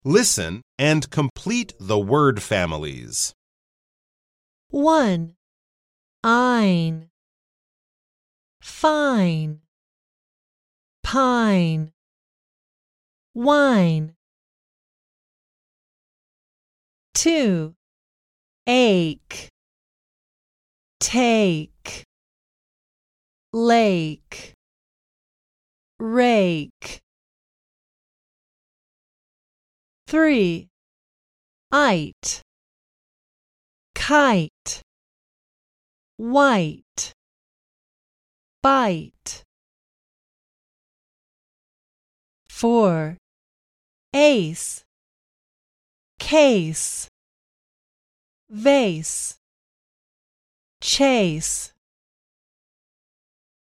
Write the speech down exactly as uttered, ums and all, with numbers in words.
Listen and complete the word families. one. Ein, fine, pine, wine. two. Ache, take, lake, rake. three. Ite, kite, white, bite. four. Ace, case, vase, chase.